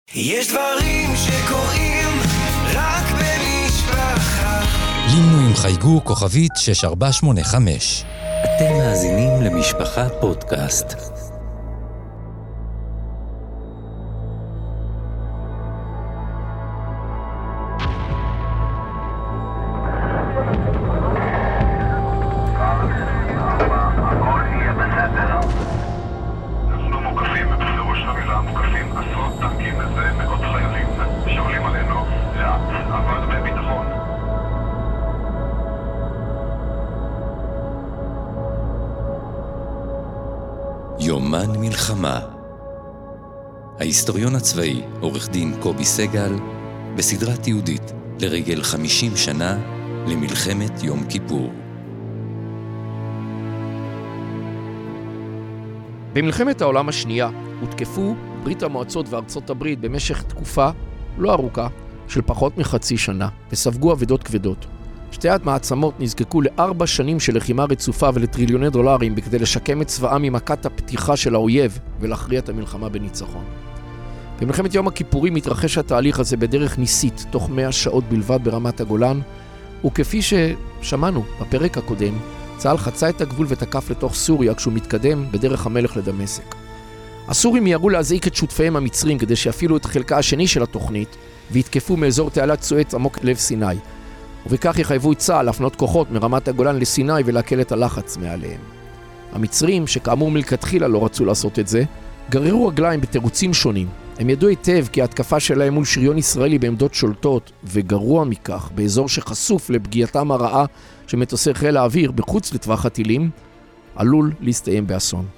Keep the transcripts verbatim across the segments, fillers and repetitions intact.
יש דברים שקורים רק במשפחה. לינו עם חייגו כוכבית שש ארבע שמונה חמש. אתם מאזינים למשפחה פודקאסט. יומן מלחמה. ההיסטוריון הצבאי, עורך דין קובי סגל, בסדרת תיעודית לרגל חמישים שנה למלחמת יום כיפור. במלחמת העולם השנייה הותקפו ברית המועצות וארצות הברית במשך תקופה לא ארוכה של פחות מחצי שנה, וספגו אבדות כבדות. שתי המעצמות נזקקו לארבע שנים של לחימה רצופה ולטריליוני דולרים בכדי לשקם את צבאם ממכת הפתיחה של האויב ולהכריע את המלחמה בניצחון. במלחמת יום הכיפורים מתרחש התהליך הזה בדרך ניסית, תוך מאה שעות בלבד ברמת הגולן, וכפי ששמענו בפרק הקודם, צה"ל חצה את הגבול ותקף לתוך סוריה כשהוא מתקדם בדרך המלך לדמשק. הסורים מיהרו להזעיק את שותפיהם המצרים כדי שיפעילו את חלקה השני של התוכנית והתקפו מאזור תעלת סואץ עמוק לב סיני. ובכך יחייבו את צה"ל להפנות כוחות מרמת הגולן לסיני ולהקל את הלחץ מעליהם. המצרים, שכאמור מלכתחילה לא רצו לעשות את זה, גררו רגליים בתירוצים שונים. הם ידעו היטב כי ההתקפה שלהם מול שריון ישראלי בעמדות שולטות, וגרוע מכך, באזור שחשוף לפגיעתם הרעה של מטוסי חיל האוויר בחוץ לטווח הטילים, עלול להסתיים באסון.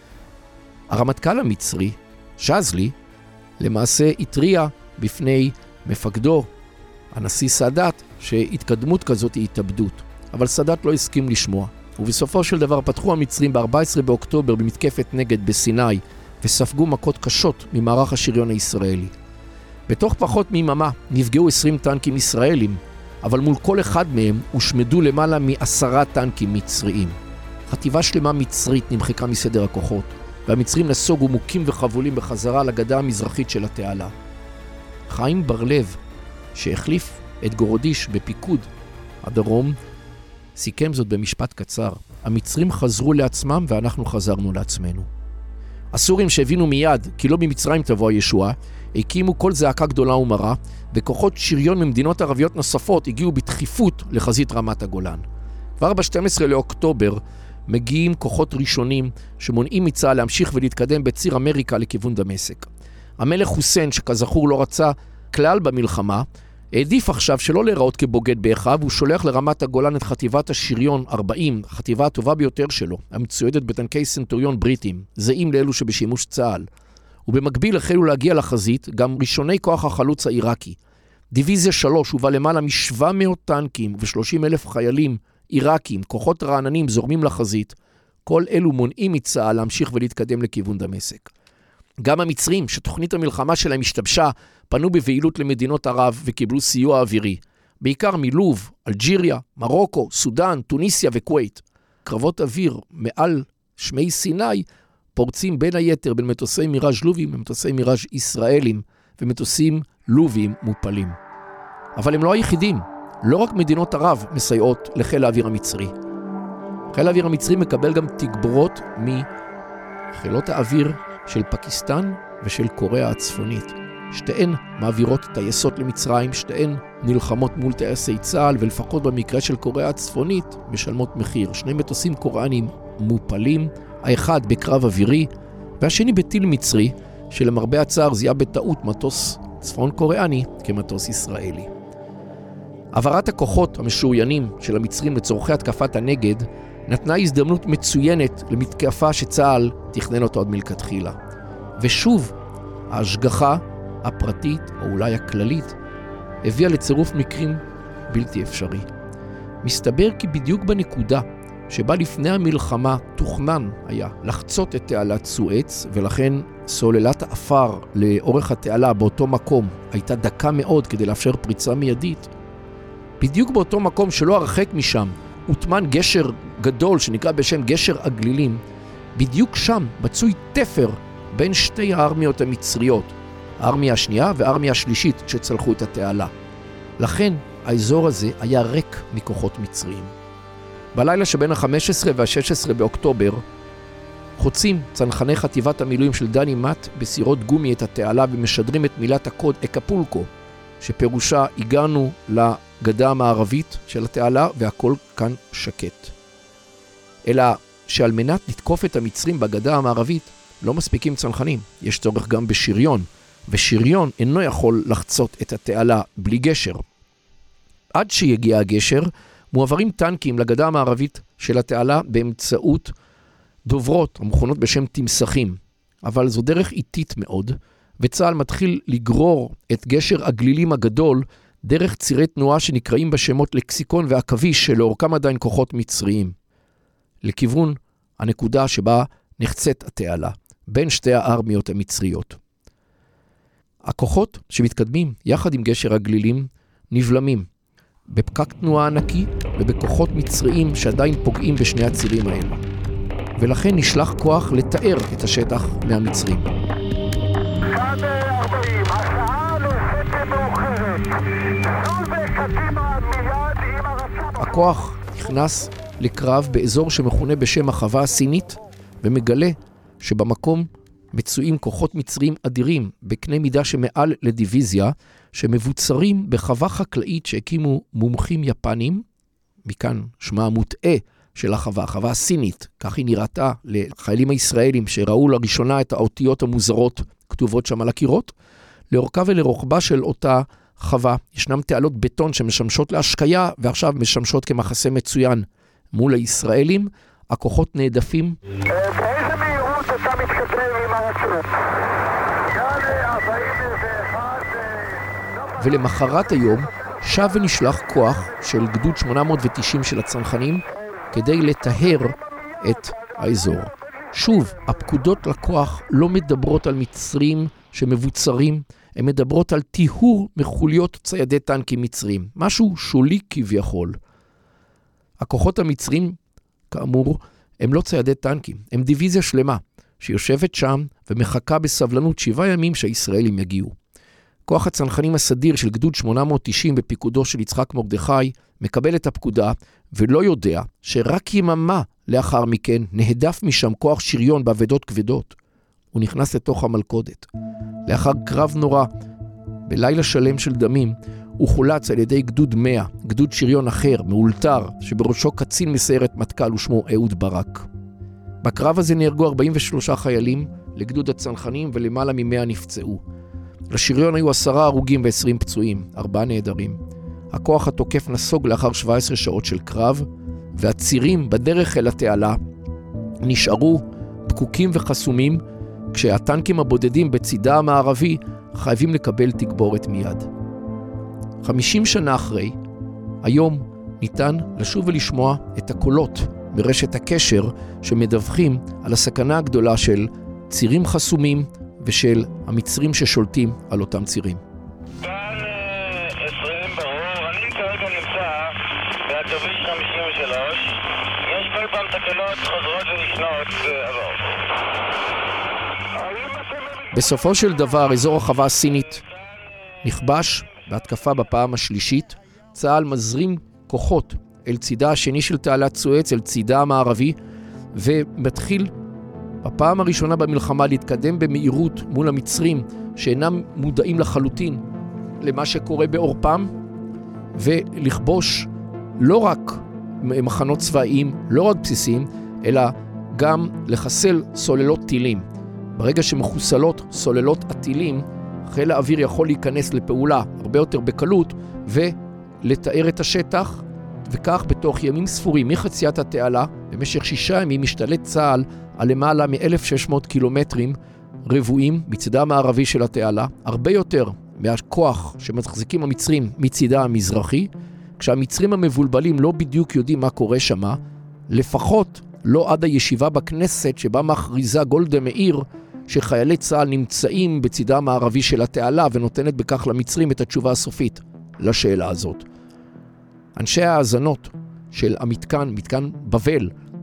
הרמטכ"ל המצרי, שזלי, למעשה התריע בפני מפקדו, הנשיא סאדאת, שהתקדמות כזאת היא התאבדות. אבל סאדאת לא הסכים לשמוע. ובסופו של דבר פתחו המצרים ב-ארבעה עשר באוקטובר במתקפת נגד בסיני, וספגו מכות קשות ממערך השריון הישראלי. בתוך פחות מיממה נפגעו עשרים טנקים ישראלים, אבל מול כל אחד מהם הושמדו למעלה מעשרה טנקים מצריים. חטיבה שלמה מצרית נמחקה מסדר הכוחות, והמצרים נסוגו מוכים וחבולים בחזרה לגדה המזרחית של התעלה. חיים בר-לב, שהחליף את גורודיש בפיקוד הדרום, סיכם זאת במשפט קצר: המצרים חזרו לעצמם ואנחנו חזרנו לעצמנו. הסורים שהבינו מיד כי לא ממצרים תבוא הישועה, הקימו כל זעקה גדולה ומרה, וכוחות שריון ממדינות ערביות נוספות הגיעו בדחיפות לחזית רמת הגולן. כבר ב-שנים עשר לאוקטובר מגיעים כוחות ראשונים שמונעים מצה"ל להמשיך ולהתקדם בציר אמריקה לכיוון דמשק. המלך חוסיין, שכזכור לא רצה כלל במלחמה, העדיף עכשיו שלא להיראות כבוגד באחיו, הוא שולח לרמת הגולן את חטיבת השריון ארבעים, החטיבה הטובה ביותר שלו, המצוידת בטנקי סנטוריון בריטים, זהים לאלו שבשימוש צה"ל. ובמקביל החלו להגיע לחזית גם ראשוני כוח החלוץ העיראקי. דיוויזיה שלוש הובא למעלה מ-שבע מאות טנקים ו-שלושים אלף חיילים עיראקים, כוחות רעננים זורמים לחזית. כל אלו מונעים מצה"ל להמשיך ולהתקדם לכיוון דמשק. גם המצרים, שתוכנית המלחמה שלהם השתבשה, פנו בבהילות למדינות ערב וקיבלו סיוע אווירי. בעיקר מלוב, אלג'יריה, מרוקו, סודן, טוניסיה וכווית. קרבות אוויר מעל שמי סיני פורצים בין היתר בין מטוסי מיראז' לובים ומטוסי מיראז' ישראלים ומטוסים לובים מופלים. אבל הם לא היחידים. לא רק מדינות ערב מסייעות לחיל האוויר המצרי. חיל האוויר המצרי מקבל גם תגבורות מחילות האוויר של פקיסטן ושל קוריאה הצפונית. שתיהן מעבירות טייסות למצרים, שתיהן נלחמות מול טייסי צה"ל, ולפחות במקרה של קוריאה הצפונית משלמות מחיר. שני מטוסים קוריאנים מופלים, האחד בקרב אווירי, והשני בטיל מצרי, שלמרבה הצער זיהה בטעות מטוס צפון קוריאני כמטוס ישראלי. העברת הכוחות המשוריינים של המצרים לצורכי התקפת הנגד נתנה הזדמנות מצוינת למתקפה שצה"ל תכנן אותו עד מלכתחילה. ושוב, ההשגחה הפרטית, או אולי הכללית, הביאה לצירוף מקרים בלתי אפשרי. מסתבר כי בדיוק בנקודה שבה לפני המלחמה תוכנן היה לחצות את תעלת סואץ, ולכן סוללת האפר לאורך התעלה באותו מקום הייתה דקה מאוד כדי לאפשר פריצה מיידית, בדיוק באותו מקום שלא הרחק משם, הוטמן גשר גדול שנקרא בשם גשר הגלילים, בדיוק שם מצוי תפר בין שתי הארמיות המצריות, הארמיה השנייה והארמיה השלישית שצלחו את התעלה. לכן האזור הזה היה ריק מכוחות מצריים. בלילה שבין ה-חמישה עשר וה-שישה עשר באוקטובר, חוצים צנחני חטיבת המילואים של דני מט בסירות גומי את התעלה ומשדרים את מילת הקוד אקפולקו, שפירושה הגענו לגדה המערבית של התעלה והכל כאן שקט. אלא שעל מנת לתקוף את המצרים בגדה המערבית לא מספיקים צנחנים, יש צורך גם בשריון, ושריון אינו יכול לחצות את התעלה בלי גשר. עד שיגיע הגשר, מועברים טנקים לגדה המערבית של התעלה באמצעות דוברות המכונות בשם תמסכים, אבל זו דרך איטית מאוד, וצה"ל מתחיל לגרור את גשר הגלילים הגדול דרך צירי תנועה שנקראים בשמות לקסיקון והכביש שלאורכם עדיין כוחות מצריים, לכיוון הנקודה שבה נחצת התעלה, בין שתי הארמיות המצריות. הכוחות שמתקדמים יחד עם גשר הגלילים נבלמים בפקק תנועה ענקי ובכוחות מצריים שעדיין פוגעים בשני הצירים האלה. ולכן נשלח כוח לתאר את השטח מהמצרים. הכוח נכנס לקרב באזור שמכונה בשם החווה הסינית, ומגלה שבמקום מצויים כוחות מצריים אדירים בקנה מידה שמעל לדיוויזיה, שמבוצרים בחווה חקלאית שהקימו מומחים יפנים, מכאן שמה המוטעה של החווה, החווה הסינית, כך היא נראתה לחיילים הישראלים שראו לראשונה את האותיות המוזרות כתובות שם על הקירות. לאורכה ולרוחבה של אותה חווה ישנם תעלות בטון שמשמשות להשקיה ועכשיו משמשות כמחסה מצוין מול הישראלים. הכוחות נעדפים. באיזה מהירות אתה מתכתב עם הרצות? יאללה, ארבעים ואחת... ולמחרת היום שב ונשלח כוח של גדוד שמונה מאות ותשעים של הצנחנים כדי לטהר את האזור. שוב, הפקודות לכוח לא מדברות על מצרים שמבוצרים, הן מדברות על טיהור מחוליות ציידי טנקים מצרים, משהו שולי כביכול. הכוחות המצרים, כאמור, הם לא ציידי טנקים, הם דיוויזיה שלמה שיושבת שם ומחכה בסבלנות שבעה ימים שהישראלים יגיעו. כוח הצנחנים הסדיר של גדוד שמונה מאות תשעים בפיקודו של יצחק מרדכי מקבל את הפקודה ולא יודע שרק יממה לאחר מכן נהדף משם כוח שריון בעבדות כבדות. הוא נכנס לתוך המלכודת. לאחר קרב נורא, בלילה שלם של דמים, הוא חולץ על ידי גדוד מאה, גדוד שריון אחר, מאולתר, שבראשו קצין מסיירת מטכ"ל ושמו אהוד ברק. בקרב הזה נהרגו ארבעים ושלושה חיילים לגדוד הצנחנים ולמעלה ממאה נפצעו. לשריון היו עשרה הרוגים ועשרים פצועים, ארבעה נהדרים. הכוח התוקף נסוג לאחר שבע עשרה שעות של קרב, והצירים בדרך אל התעלה נשארו פקוקים וחסומים, כשהטנקים הבודדים בצידה המערבי חייבים לקבל תגבורת מיד. חמישים שנה אחרי, היום ניתן לשוב ולשמוע את הקולות ברשת הקשר שמדווחים על הסכנה הגדולה של צירים חסומים ושל המצרים ששולטים על אותם צירים. כאן עשרים ברור, אני כרגע נמצא בכביש חמישים ושלוש, יש כל פעם תקלות חוזרות ונשנות עבור. בסופו של דבר, אזור החווה הסינית נכבש בהתקפה בפעם השלישית. צה"ל מזרים כוחות אל צידה השני של תעלת סואץ, אל צידה המערבי, ומתחיל בפעם הראשונה במלחמה להתקדם במהירות מול המצרים שאינם מודעים לחלוטין למה שקורה באורפם, ולכבוש לא רק מחנות צבאיים, לא רק בסיסים, אלא גם לחסל סוללות טילים. ברגע שמחוסלות סוללות הטילים, חיל האוויר יכול להיכנס לפעולה הרבה יותר בקלות ולתאר את השטח, וכך בתוך ימים ספורים מחציית התעלה, במשך שישה ימים משתלט צה"ל על למעלה מ-אלף ושש מאות קילומטרים רבועים מצדה המערבי של התעלה, הרבה יותר מהכוח שמחזיקים המצרים מצידה המזרחי, כשהמצרים המבולבלים לא בדיוק יודעים מה קורה שמה, לפחות לא עד הישיבה בכנסת שבה מכריזה גולדה מאיר שחיילי צה"ל נמצאים בצידה המערבי של התעלה, ונותנת בכך למצרים את התשובה הסופית לשאלה הזאת. אנשי האזנות של המתקן, מתקן בבל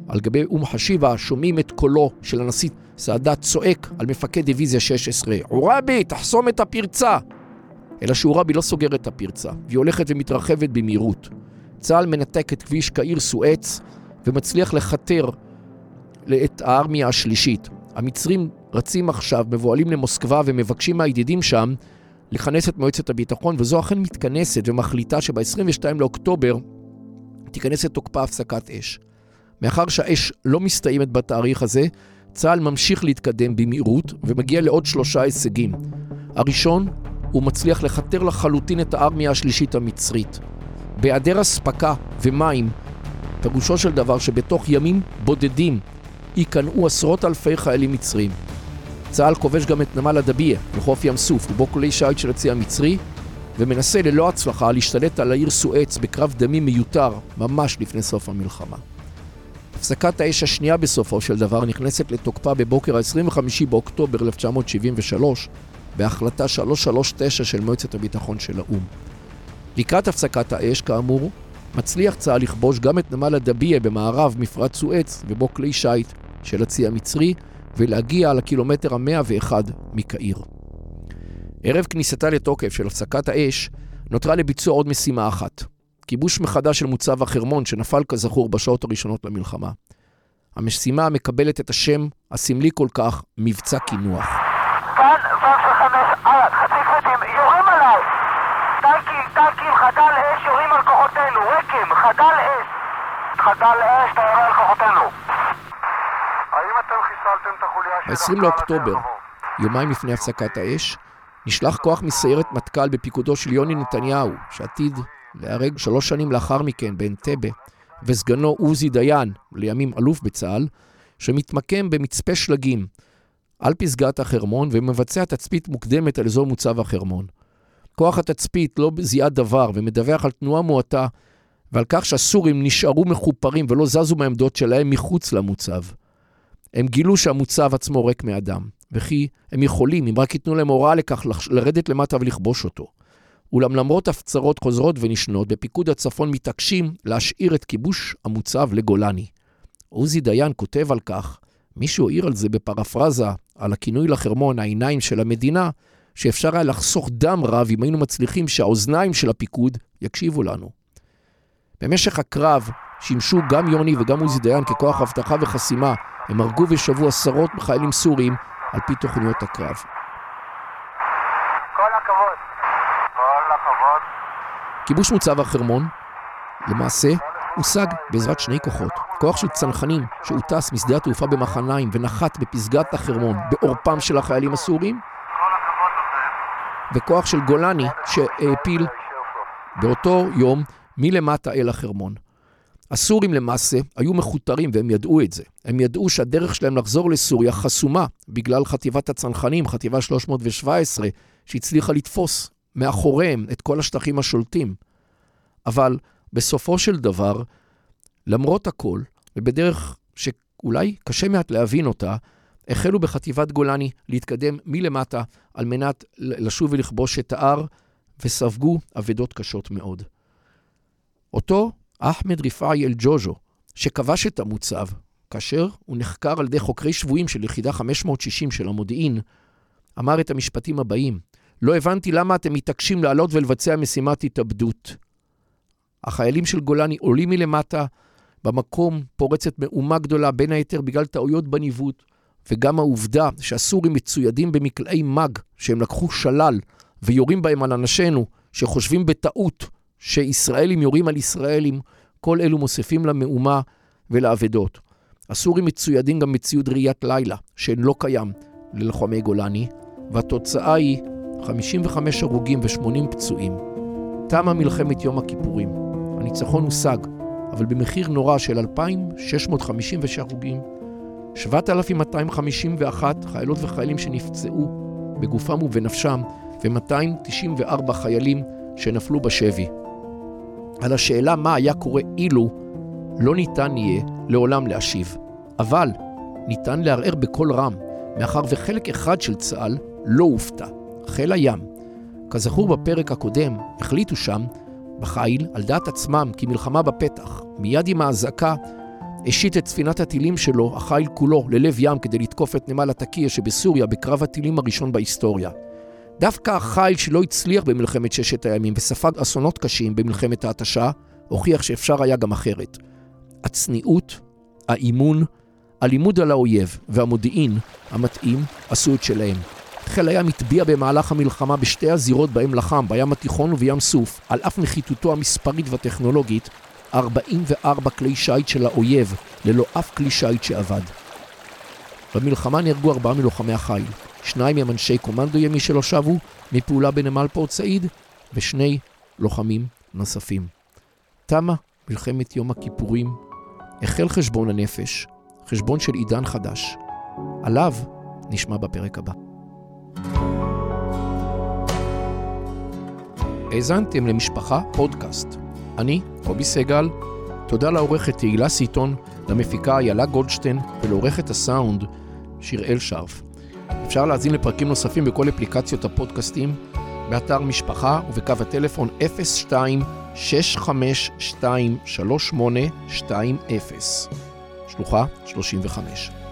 על גבי אום חשיבה, שומעים את קולו של הנשיא סאדאת צועק על מפקד דיוויזיה שש עשרה, עורבי, תחסום את הפרצה! אלא שעורבי לא סוגר את הפרצה, והיא הולכת ומתרחבת במהירות. צה"ל מנתק את כביש קהיר סואץ, ומצליח לחתר את הארמיה השלישית. המצרים רצים עכשיו, מבועלים למוסקבה, ומבקשים מהידידים שם לכנס את מועצת הביטחון, וזו אכן מתכנסת ומחליטה שב-עשרים ושניים לאוקטובר תיכנס את תוקפה הפסקת אש. מאחר שהאש לא מסתיימת בתאריך הזה, צה"ל ממשיך להתקדם במהירות, ומגיע לעוד שלושה הישגים. הראשון, הוא מצליח לחתר לחלוטין את הארמיה השלישית המצרית. בהיעדר אספקה ומים, פירושו של דבר שבתוך ימים בודדים ייכנעו עשרות אלפי חיילים מצרים. צה"ל כובש גם את נמל הדביה, לחוף ים סוף, ובו כלי שיט של הצי המצרי, ומנסה ללא הצלחה להשתלט על העיר סואץ בקרב דמים מיותר, ממש לפני סוף המלחמה. הפסקת האש השנייה בסופו של דבר נכנסת לתוקפה בבוקר ה-עשרים וחמישה באוקטובר אלף תשע מאות שבעים ושלוש, בהחלטה שלוש שלוש תשע של מועצת הביטחון של האו"ם. לקראת הפסקת האש, כאמור, מצליח צה"ל לכבוש גם את נמל הדביה במערב מפרץ סואץ, ובו כלי שיט של הצי המצרי, ולהגיע לקילומטר ה-מאה ואחד מקהיר. ערב כניסתה לתוקף של הפסקת האש, נותרה לביצוע עוד משימה אחת. כיבוש מחדש של מוצב החרמון שנפל כזכור בשעות הראשונות למלחמה. המשימה מקבלת את השם הסמלי כל כך, מבצע כינוח. כאן ורשה חמש, עד, חצי כבדים, יורים עליי! טנקים, טנקים, חדל אש, יורים על כוחותינו, רקם, חדל אש! חדל אש, אתה יורה על כוחותינו. האם אתם חיסלתם את החוליה של... ב-עשרים לאוקטובר, יומיים לפני הפסקת האש, נשלח כוח מסיירת מטכ"ל בפיקודו של יוני נתניהו, שעתיד להרג שלוש שנים לאחר מכן באנטבה, וסגנו עוזי דיין, לימים אלוף בצה"ל, שמתמקם במצפה שלגים, על פסגת החרמון, ומבצע תצפית מוקדמת על אזור מוצב החרמון. כוח התצפית לא זיהה דבר, ומדווח על תנועה מועטה, ועל כך שהסורים נשארו מחופרים ולא זזו מהעמדות שלהם מחוץ למוצב. הם גילו שהמוצב עצמו ריק מאדם, וכי הם יכולים, אם רק ייתנו להם הוראה לכך, לרדת למטה ולכבוש אותו. אולם למרות הפצרות חוזרות ונשנות, בפיקוד הצפון מתעקשים להשאיר את כיבוש המוצב לגולני. עוזי דיין כותב על כך, מישהו העיר על זה בפרפרזה, על הכינוי לחרמון, העיניים של המדינה, שאפשר היה לחסוך דם רב אם היינו מצליחים שהאוזניים של הפיקוד יקשיבו לנו. במשך הקרב שימשו גם יוני וגם עוזי דיין ככוח הבטחה וחסימה, הם הרגו ושבו עשרות חיילים סוריים על פי תוכניות הקרב. כל הכבוד. כל הכבוד. כיבוש מוצב החרמון, למעשה, הושג בעזרת שני כוחות. כוח של צנחנים שהוטס משדה התעופה במחניים ונחת בפסגת החרמון בעורפם של החיילים הסוריים, וכוח של גולני שהעפיל באותו יום מלמטה אל החרמון. הסורים למעשה היו מחותרים והם ידעו את זה. הם ידעו שהדרך שלהם לחזור לסוריה חסומה בגלל חטיבת הצנחנים, חטיבה שלוש מאות שבע עשרה, שהצליחה לתפוס מאחוריהם את כל השטחים השולטים. אבל בסופו של דבר, למרות הכל, ובדרך שאולי קשה מעט להבין אותה, החלו בחטיבת גולני להתקדם מלמטה על מנת לשוב ולכבוש את ההר, וספגו אבדות קשות מאוד. אותו אחמד ריפאי אל ג'וז'ו, שכבש את המוצב, כאשר הוא נחקר על ידי חוקרי שבויים של יחידה חמש מאות שישים של המודיעין, אמר את המשפטים הבאים, לא הבנתי למה אתם מתעקשים לעלות ולבצע משימת התאבדות. החיילים של גולני עולים מלמטה, במקום פורצת מאומה גדולה, בין היתר בגלל טעויות בניווט, וגם העובדה שהסורים מצוידים במקלעי מג, שהם לקחו שלל ויורים בהם על אנשינו, שחושבים בטעות שישראלים יורים על ישראלים, כל אלו מוסיפים למאומה ולעבדות. הסורים מצוידים גם מציוד ראיית לילה, שאין לא קיים ללוחמי גולני, והתוצאה היא חמישים וחמישה הרוגים ו-שמונים פצועים. תמה מלחמת יום הכיפורים. הניצחון הושג, אבל במחיר נורא של אלפיים שש מאות חמישים ושש הרוגים, שבעת אלפים מאתיים חמישים ואחת חיילות וחיילים שנפצעו בגופם ובנפשם, ו-מאתיים תשעים וארבעה חיילים שנפלו בשבי. על השאלה מה היה קורה אילו, לא ניתן יהיה לעולם להשיב. אבל ניתן לערער בכל רם, מאחר וחלק אחד של צה"ל לא הופתע. חיל הים. כזכור בפרק הקודם, החליטו שם, בחיל, על דעת עצמם, כי מלחמה בפתח. מיד עם ההזעקה, השיט את ספינת הטילים שלו, החיל כולו, ללב ים כדי לתקוף את נמל התקיה שבסוריה בקרב הטילים הראשון בהיסטוריה. דווקא החיל שלא הצליח במלחמת ששת הימים וספג אסונות קשים במלחמת ההתשה, הוכיח שאפשר היה גם אחרת. הצניעות, האימון, הלימוד על האויב והמודיעין המתאים עשו את שלהם. חיל הים התביע במהלך המלחמה בשתי הזירות בהם לחם, בים התיכון ובים סוף, על אף נחיתותו המספרית והטכנולוגית, ארבעים וארבע כלי שיט של האויב, ללא אף כלי שיט שעבד. במלחמה נהרגו ארבעה מלוחמי החיל, שניים הם אנשי קומנדו ימי שלא שבו מפעולה בנמל פורט סעיד, ושני לוחמים נוספים. תמה מלחמת יום הכיפורים, החל חשבון הנפש, חשבון של עידן חדש. עליו נשמע בפרק הבא. האזנתם למשפחה פודקאסט. אני, קובי סגל, תודה לעורכת תהילה סיטון, למפיקה איילה גולדשטיין ולעורכת הסאונד שיראל שרף. אפשר להזין לפרקים נוספים בכל אפליקציות הפודקאסטים, באתר משפחה ובקו הטלפון אפס שתיים שש חמש שתיים שלוש שמונה שתיים אפס, שלוחה שלושים וחמש.